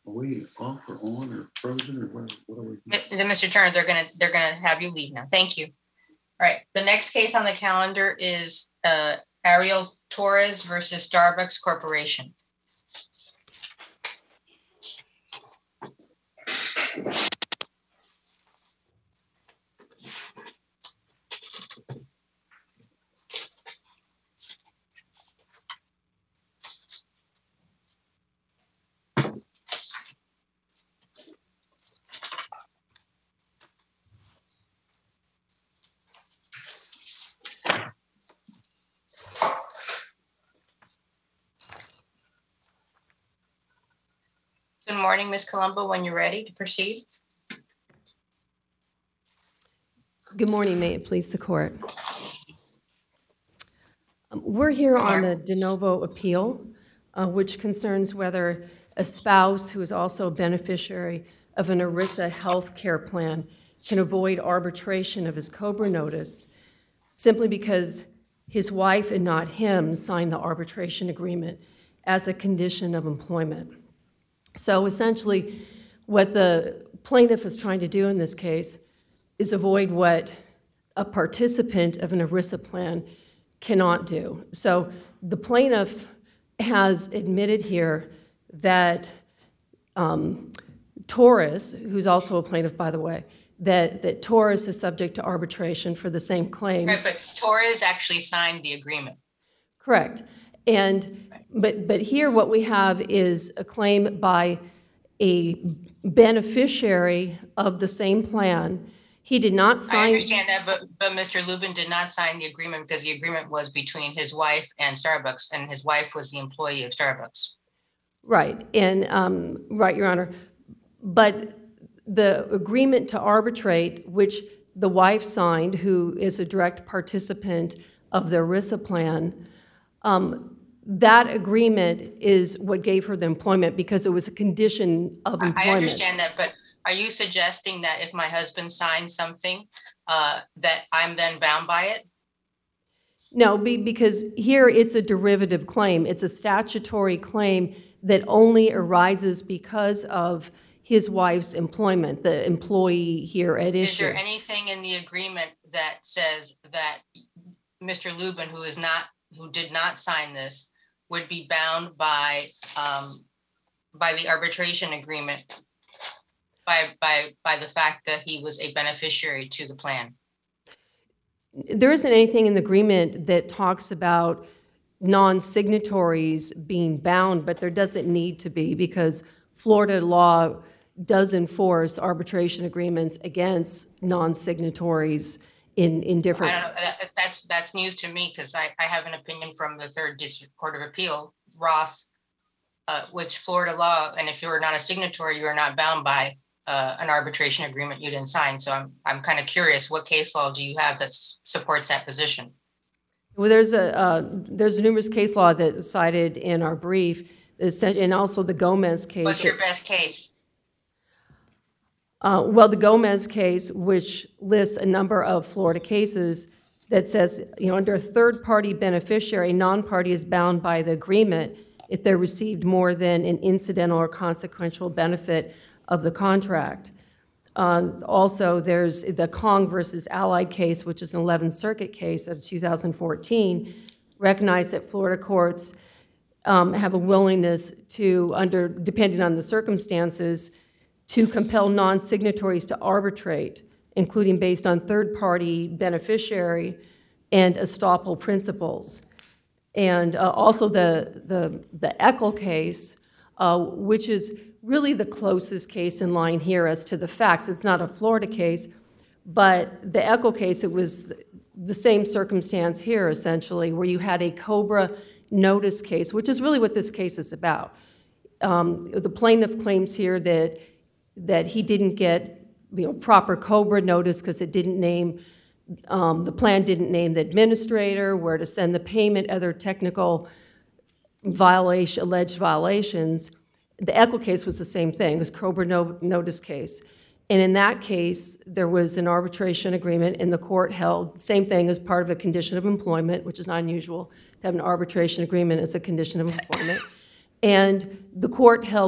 Are we off or on or frozen or what are we? Mr. Turner, they're gonna have you leave now. Thank you. All right, the next case on the calendar is Ariel Torres versus Starbucks Corporation. Good morning, Ms. Colombo, when you're ready to proceed. Good morning, may it please the court. We're here on a de novo appeal, which concerns whether a spouse who is also a beneficiary of an ERISA health care plan can avoid arbitration of his COBRA notice simply because his wife and not him signed the arbitration agreement as a condition of employment. So essentially, what the plaintiff is trying to do in this case is avoid what a participant of an ERISA plan cannot do. So the plaintiff has admitted here that Torres, who's also a plaintiff, by the way, that Torres is subject to arbitration for the same claim. Right, but Torres actually signed the agreement. Correct. And but here what we have is a claim by a beneficiary of the same plan. He did not sign. I understand that, but Mr. Lubin did not sign the agreement because the agreement was between his wife and Starbucks, and his wife was the employee of Starbucks. Right, and right, Your Honor. But the agreement to arbitrate, which the wife signed, who is a direct participant of the ERISA plan, that agreement is what gave her the employment because it was a condition of employment. I understand that, but are you suggesting that if my husband signs something, that I'm then bound by it? No, because here it's a derivative claim. It's a statutory claim that only arises because of his wife's employment, the employee here at issue. Is there anything in the agreement that says that Mr. Lubin, who did not sign this, would be bound by the arbitration agreement, by the fact that he was a beneficiary to the plan? There isn't anything in the agreement that talks about non-signatories being bound, but there doesn't need to be because Florida law does enforce arbitration agreements against non-signatories in different. I don't know, that's news to me because I have an opinion from the Third District Court of Appeal, Roth, which Florida law, and if you are not a signatory, you are not bound by an arbitration agreement you didn't sign. So I'm kind of curious, what case law do you have that supports that position? Well, there's numerous case law that was cited in our brief, and also the Gomez case. What's your best case? Well, the Gomez case, which lists a number of Florida cases that says, under a third-party beneficiary, non-party is bound by the agreement if they received more than an incidental or consequential benefit of the contract. Also, there's the Kong versus Allied case, which is an 11th Circuit case of 2014, recognized that Florida courts have a willingness to, depending on the circumstances, to compel non-signatories to arbitrate, including based on third-party beneficiary and estoppel principles. And also the Eckel case, which is really the closest case in line here as to the facts. It's not a Florida case, but the Eckel case, it was the same circumstance here, essentially, where you had a COBRA notice case, which is really what this case is about. The plaintiff claims here that he didn't get proper COBRA notice because it didn't name, the plan didn't name the administrator, where to send the payment, other technical alleged violations. The Eckel case was the same thing. It was COBRA notice case. And in that case, there was an arbitration agreement, and the court held, same thing as part of a condition of employment, which is not unusual to have an arbitration agreement as a condition of employment. And the court held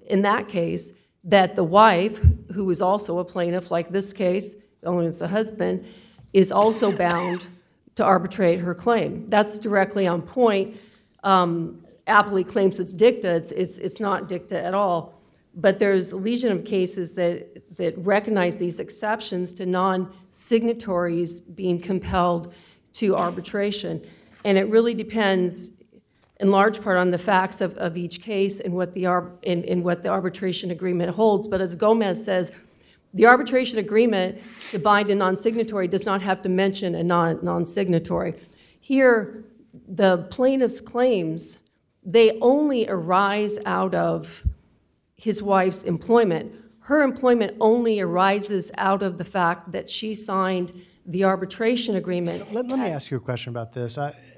in that case, that the wife, who is also a plaintiff like this case, only it's the husband, is also bound to arbitrate her claim. That's directly on point. Appley claims it's dicta. It's not dicta at all. But there's a legion of cases that recognize these exceptions to non-signatories being compelled to arbitration. And it really depends in large part on the facts of each case and what the arbitration agreement holds. But as Gomez says, the arbitration agreement to bind a non-signatory does not have to mention a non-signatory. Here, the plaintiff's claims, they only arise out of his wife's employment. Her employment only arises out of the fact that she signed the arbitration agreement. Let me ask you a question about this.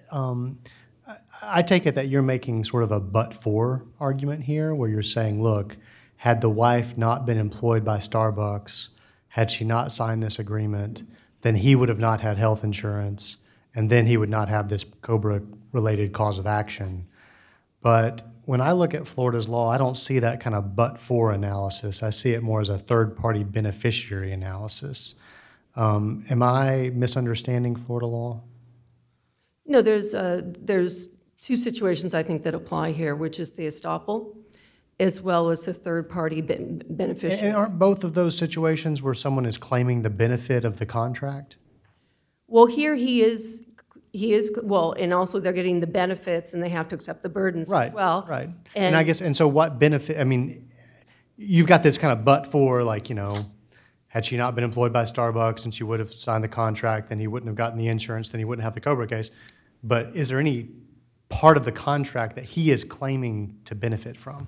I take it that you're making sort of a but-for argument here, where you're saying, look, had the wife not been employed by Starbucks, had she not signed this agreement, then he would have not had health insurance, and then he would not have this COBRA-related cause of action. But when I look at Florida's law, I don't see that kind of but-for analysis. I see it more as a third-party beneficiary analysis. Am I misunderstanding Florida law? No, there's two situations I think that apply here, which is the estoppel as well as the third-party beneficiary. And aren't both of those situations where someone is claiming the benefit of the contract? Well, here he is, well, and also they're getting the benefits and they have to accept the burdens as well. Right. And I guess, and so what benefit, I mean, you've got this kind of but for, like, you know, had she not been employed by Starbucks and she would have signed the contract, then he wouldn't have gotten the insurance, then he wouldn't have the COBRA case. But is there any part of the contract that he is claiming to benefit from?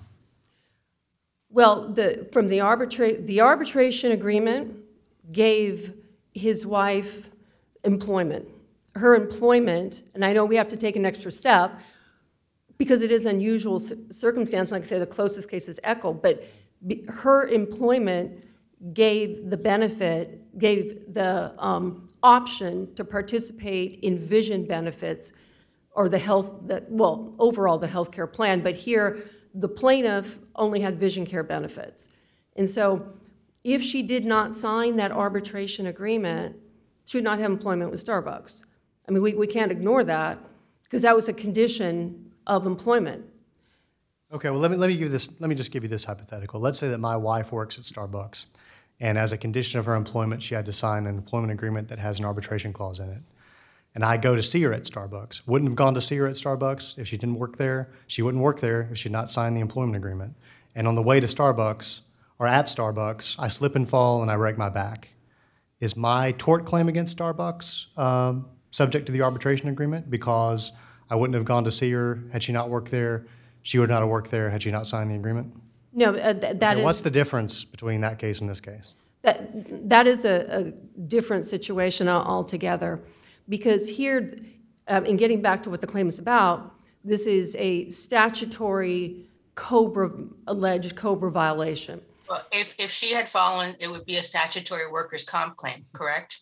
Well, from the arbitration agreement gave his wife employment. Her employment, and I know we have to take an extra step because it is unusual circumstance, like I say, the closest case is Echo, but her employment gave the benefit, gave the option to participate in vision benefits or overall the health care plan. But here, the plaintiff only had vision care benefits. And so if she did not sign that arbitration agreement, she would not have employment with Starbucks. I mean, we can't ignore that because that was a condition of employment. Okay, well, let me just give you this hypothetical. Let's say that my wife works at Starbucks, and as a condition of her employment, she had to sign an employment agreement that has an arbitration clause in it. And I go to see her at Starbucks. Wouldn't have gone to see her at Starbucks if she didn't work there. She wouldn't work there if she had not signed the employment agreement. And on the way to Starbucks, or at Starbucks, I slip and fall and I break my back. Is my tort claim against Starbucks subject to the arbitration agreement because I wouldn't have gone to see her had she not worked there? She would not have worked there had she not signed the agreement? No, that is... What's the difference between that case and this case? That is a different situation altogether. Because here, in getting back to what the claim is about, this is a statutory alleged COBRA violation. Well, if she had fallen, it would be a statutory workers' comp claim, correct?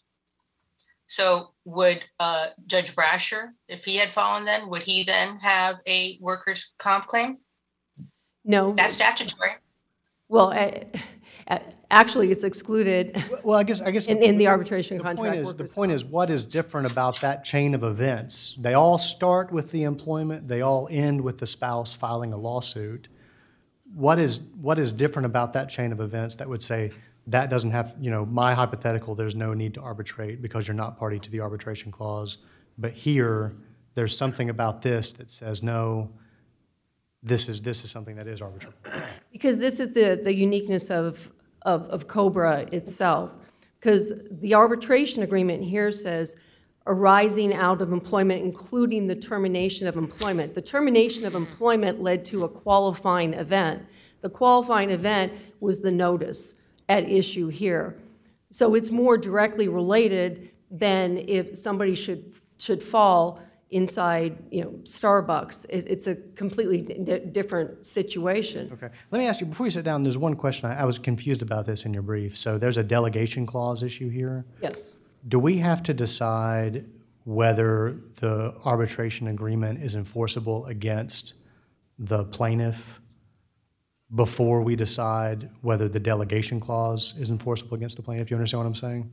So would Judge Brasher, if he had fallen then, would he then have a workers' comp claim? No. That's statutory. Well, actually, it's excluded Well, I guess in the arbitration contract. The point is, what is different about that chain of events? They all start with the employment. They all end with the spouse filing a lawsuit. What is different about that chain of events that would say that doesn't have, my hypothetical, there's no need to arbitrate because you're not party to the arbitration clause. But here, there's something about this that says, no, this is something that is arbitrary. Because this is the uniqueness of COBRA itself. Because the arbitration agreement here says arising out of employment, including the termination of employment. The termination of employment led to a qualifying event. The qualifying event was the notice at issue here. So it's more directly related than if somebody should fall inside, Starbucks. It's a completely different situation. Okay. Let me ask you, before you sit down, there's one question. I was confused about this in your brief. So there's a delegation clause issue here. Yes. Do we have to decide whether the arbitration agreement is enforceable against the plaintiff before we decide whether the delegation clause is enforceable against the plaintiff? You understand what I'm saying?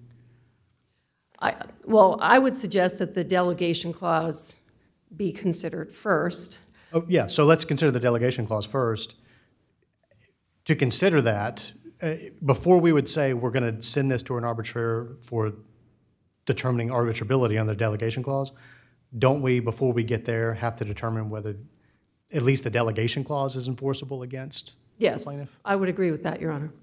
Well, I would suggest that the delegation clause be considered first. Oh, yeah, so let's consider the delegation clause first. To consider that, before we would say we're going to send this to an arbitrator for determining arbitrability under the delegation clause, don't we, before we get there, have to determine whether at least the delegation clause is enforceable against the Yes, plaintiff? I would agree with that, Your Honor.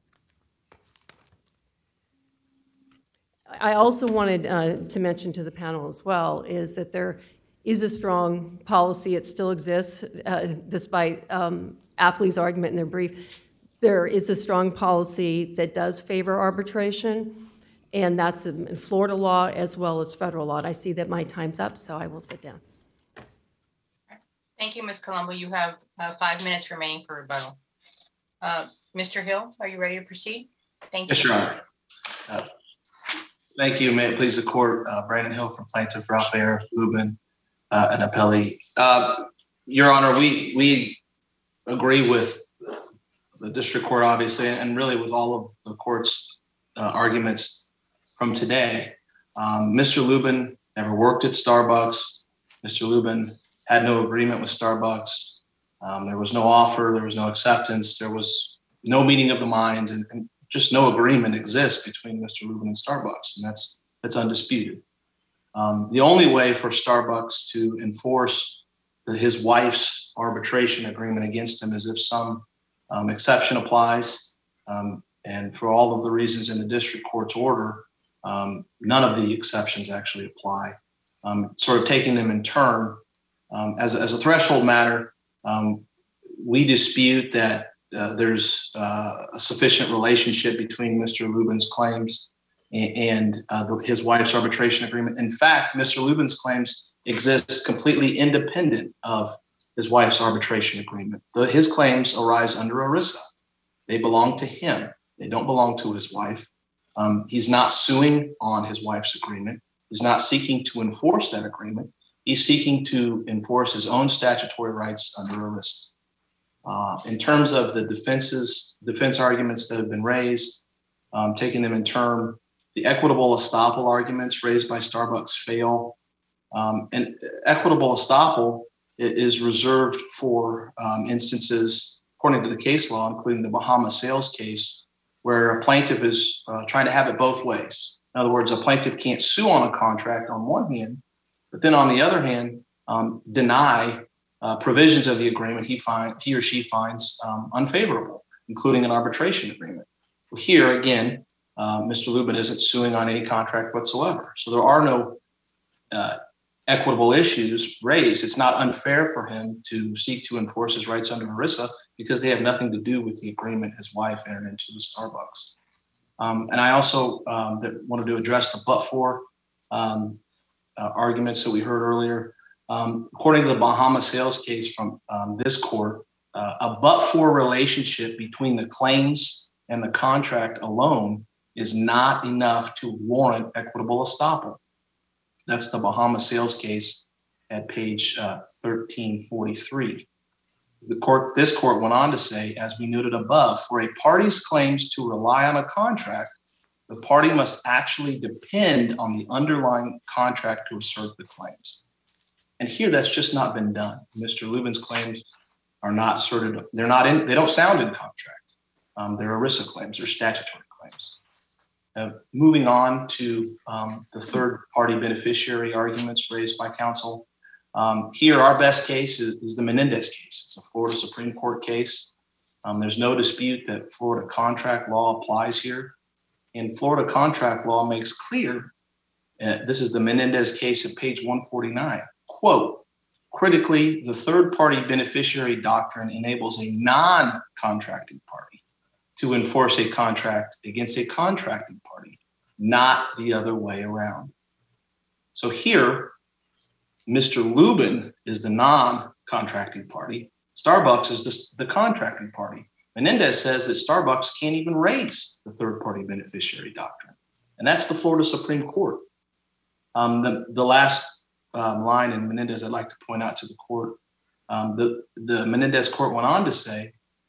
I also wanted to mention to the panel as well is that there is a strong policy, it still exists, despite Athley's argument in their brief. There is a strong policy that does favor arbitration, and that's in Florida law as well as federal law. And I see that my time's up, so I will sit down. Thank you, Ms. Colombo. You have 5 minutes remaining for rebuttal. Mr. Hill, are you ready to proceed? Thank you. Yes, Your Honor. Thank you. May it please the court. Brandon Hill from Plaintiff Ralph Lubin, an appellee. Your Honor, we agree with the district court, obviously, and really with all of the court's arguments from today. Mr. Lubin never worked at Starbucks. Mr. Lubin had no agreement with Starbucks. There was no offer. There was no acceptance. There was no meeting of the minds, and just no agreement exists between Mr. Lubin and Starbucks, and that's undisputed. The only way for Starbucks to enforce his wife's arbitration agreement against him is if some exception applies, and for all of the reasons in the district court's order, none of the exceptions actually apply. Sort of taking them in turn, as a threshold matter, we dispute that there's a sufficient relationship between Mr. Lubin's claims and his wife's arbitration agreement. In fact, Mr. Lubin's claims exist completely independent of his wife's arbitration agreement. His claims arise under ERISA. They belong to him. They don't belong to his wife. He's not suing on his wife's agreement. He's not seeking to enforce that agreement. He's seeking to enforce his own statutory rights under ERISA. In terms of the defense arguments that have been raised, taking them in turn, the equitable estoppel arguments raised by Starbucks fail. And equitable estoppel is reserved for instances, according to the case law, including the Bahama sales case, where a plaintiff is trying to have it both ways. In other words, a plaintiff can't sue on a contract on one hand, but then on the other hand, deny provisions of the agreement he or she finds unfavorable, including an arbitration agreement. Well, here again, Mr. Lubin isn't suing on any contract whatsoever. So there are no equitable issues raised. It's not unfair for him to seek to enforce his rights under ERISA because they have nothing to do with the agreement his wife entered into with Starbucks. And I also wanted to address the but-for arguments that we heard earlier. According to the Bahama sales case from this court, a but-for relationship between the claims and the contract alone is not enough to warrant equitable estoppel. That's the Bahama sales case at page 1343. This court went on to say, as we noted above, for a party's claims to rely on a contract, the party must actually depend on the underlying contract to assert the claims. And here that's just not been done. Mr. Lubin's claims are not asserted. They don't sound in contract. They're ERISA claims, they're statutory claims. Moving on to the third party beneficiary arguments raised by counsel. Here, our best case is the Menendez case. It's a Florida Supreme Court case. There's no dispute that Florida contract law applies here. And Florida contract law makes clear, this is the Menendez case at page 149, quote, critically, the third party beneficiary doctrine enables a non-contracting party to enforce a contract against a contracting party, not the other way around. So here, Mr. Lubin is the non-contracting party. Starbucks is the contracting party. Menendez says that Starbucks can't even raise the third party beneficiary doctrine. And that's the Florida Supreme Court. The last line in Menendez I'd like to point out to the court, the Menendez court went on to say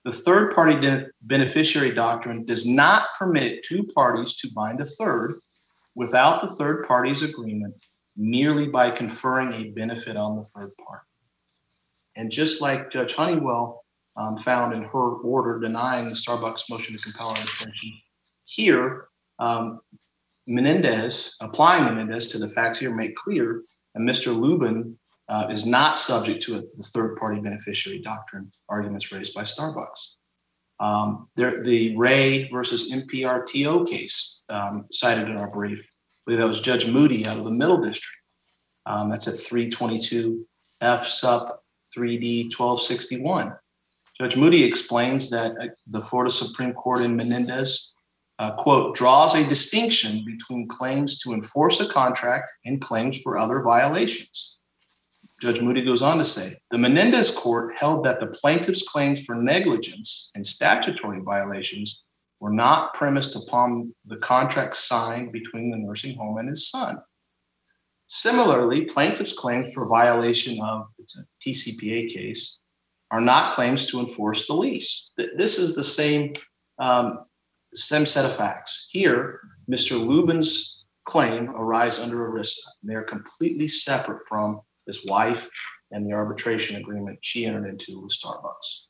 The third-party beneficiary doctrine does not permit two parties to bind a third without the third party's agreement merely by conferring a benefit on the third party. And just like Judge Honeywell found in her order denying the Starbucks motion to compel arbitration, here, Menendez, applying Menendez to the facts here, make clear that Mr. Lubin is not subject to the third-party beneficiary doctrine arguments raised by Starbucks. The Ray versus MPRTO case cited in our brief, I believe that was Judge Moody out of the Middle District. That's at 322 F Sup 3D 1261. Judge Moody explains that the Florida Supreme Court in Menendez, quote, draws a distinction between claims to enforce a contract and claims for other violations. Judge Moody goes on to say, the Menendez court held that the plaintiff's claims for negligence and statutory violations were not premised upon the contract signed between the nursing home and his son. Similarly, plaintiff's claims for violation of, it's a TCPA case, are not claims to enforce the lease. This is the same set of facts. Here, Mr. Lubin's claim arise under ERISA. They are completely separate from his wife and the arbitration agreement she entered into with Starbucks.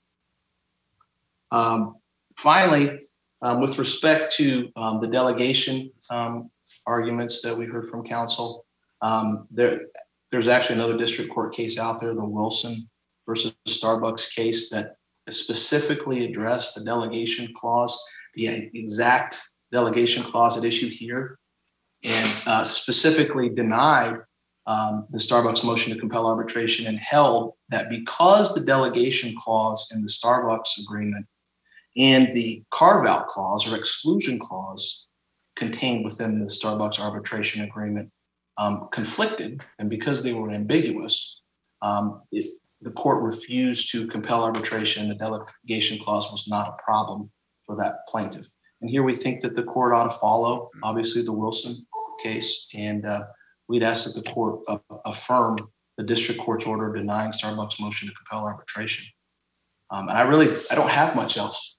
Finally, with respect to the delegation arguments that we heard from counsel, there's actually another district court case out there, the Wilson versus Starbucks case, that specifically addressed the delegation clause, the exact delegation clause at issue here, and specifically denied the Starbucks motion to compel arbitration and held that because the delegation clause in the Starbucks agreement and the carve-out clause or exclusion clause contained within the Starbucks arbitration agreement conflicted, and because they were ambiguous, the court refused to compel arbitration. The delegation clause was not a problem for that plaintiff. And here we think that the court ought to follow, obviously, the Wilson case, and we'd ask that the court affirm the district court's order denying Starbucks motion to compel arbitration. And I don't have much else.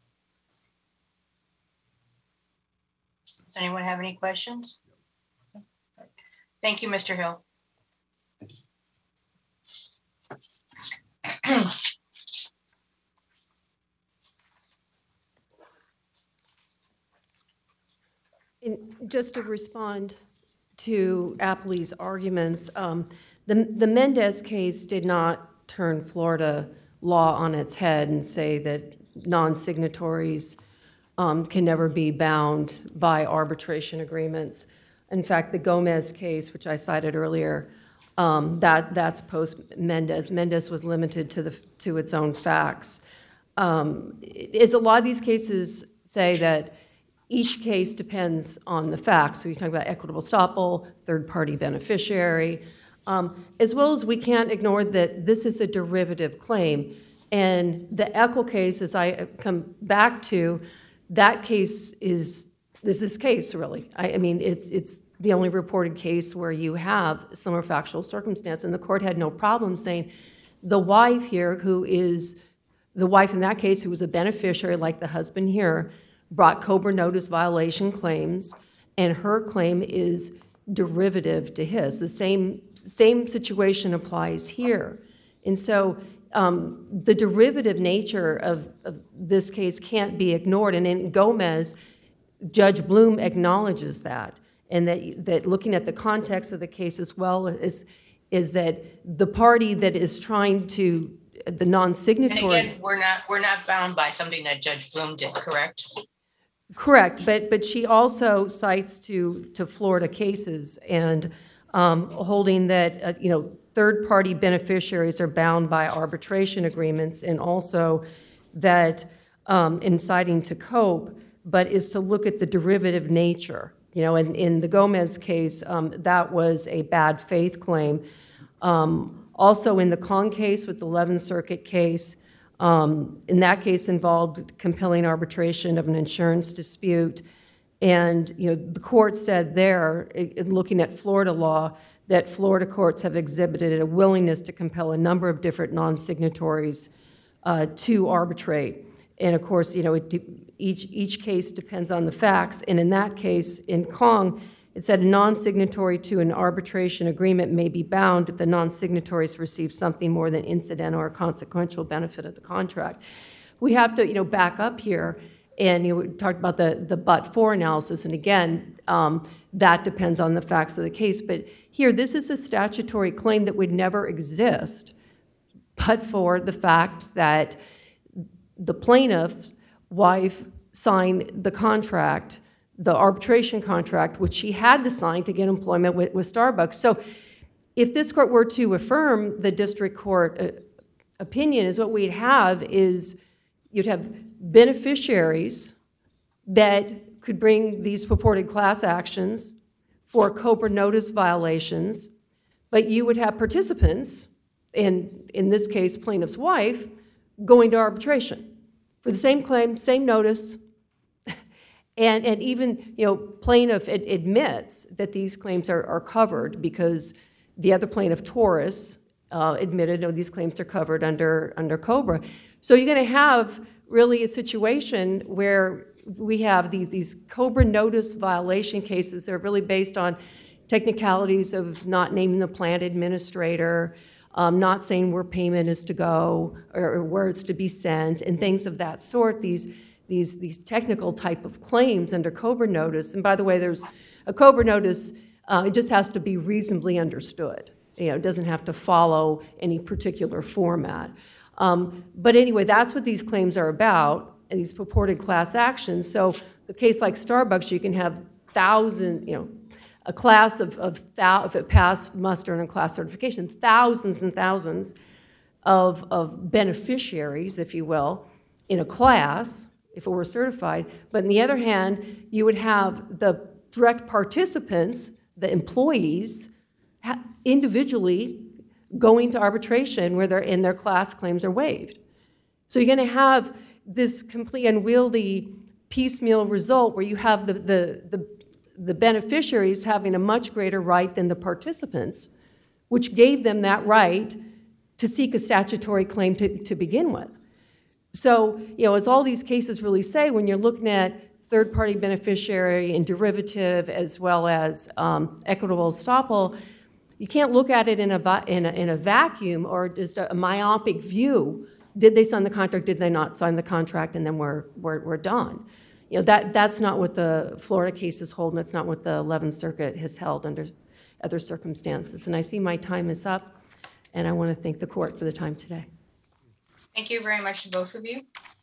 Does anyone have any questions? Thank you, Mr. Hill. And just to respond to Apley's arguments, the Mendez case did not turn Florida law on its head and say that non-signatories can never be bound by arbitration agreements. In fact, the Gomez case, which I cited earlier, that's post-Mendez. Mendez was limited to its own facts. As a lot of these cases say that each case depends on the facts. So you talk about equitable estoppel, third-party beneficiary, as well as we can't ignore that this is a derivative claim. And the Eckel case, as I come back to, that case is this case, really. I mean, it's the only reported case where you have similar factual circumstance, and the court had no problem saying the wife here, who is the wife in that case, who was a beneficiary like the husband here, brought COBRA notice violation claims, and her claim is derivative to his. The same situation applies here. And so the derivative nature of this case can't be ignored. And in Gomez, Judge Bloom acknowledges that, and that looking at the context of the case as well is that the party that is trying to, the non-signatory. And again, we're not bound by something that Judge Bloom did, correct? Correct, but she also cites to Florida cases and holding that third-party beneficiaries are bound by arbitration agreements, and also that in citing to COPE, but is to look at the derivative nature. And in the Gomez case, that was a bad faith claim. Also in the Kong case with the 11th Circuit case, in that case involved compelling arbitration of an insurance dispute. And the court said there, looking at Florida law, that Florida courts have exhibited a willingness to compel a number of different non-signatories to arbitrate. And of course, each case depends on the facts. And in that case, in Kong, it said a non-signatory to an arbitration agreement may be bound if the non-signatories receive something more than incidental or consequential benefit of the contract. We have to, back up here, and we talked about the but-for analysis, and again, that depends on the facts of the case. But here, this is a statutory claim that would never exist but for the fact that the plaintiff's wife signed the contract, the arbitration contract, which she had to sign to get employment with Starbucks. So if this court were to affirm the district court opinion, is what we'd have is you'd have beneficiaries that could bring these purported class actions for COBRA notice violations, but you would have participants, and in this case, plaintiff's wife, going to arbitration for the same claim, same notice, and even, plaintiff admits that these claims are covered because the other plaintiff, Taurus, admitted, no, these claims are covered under COBRA. So you're going to have really a situation where we have these COBRA notice violation cases that are really based on technicalities of not naming the plant administrator, not saying where payment is to go or where it's to be sent, and things of that sort, these technical type of claims under COBRA notice. And by the way, there's a COBRA notice, it just has to be reasonably understood. It doesn't have to follow any particular format. But anyway, that's what these claims are about, and these purported class actions. So a case like Starbucks, you can have thousands, a class of if it passed muster and class certification, thousands and thousands of beneficiaries, if you will, in a class, if it were certified. But on the other hand, you would have the direct participants, the employees, individually going to arbitration where their class claims are waived. So you're going to have this complete unwieldy piecemeal result where you have the beneficiaries having a much greater right than the participants, which gave them that right to seek a statutory claim to begin with. So, as all these cases really say, when you're looking at third-party beneficiary and derivative as well as equitable estoppel, you can't look at it in a vacuum or just a myopic view. Did they sign the contract? Did they not sign the contract? And then we're done. That's not what the Florida cases hold, and it's not what the 11th Circuit has held under other circumstances. And I see my time is up, and I want to thank the court for the time today. Thank you very much to both of you.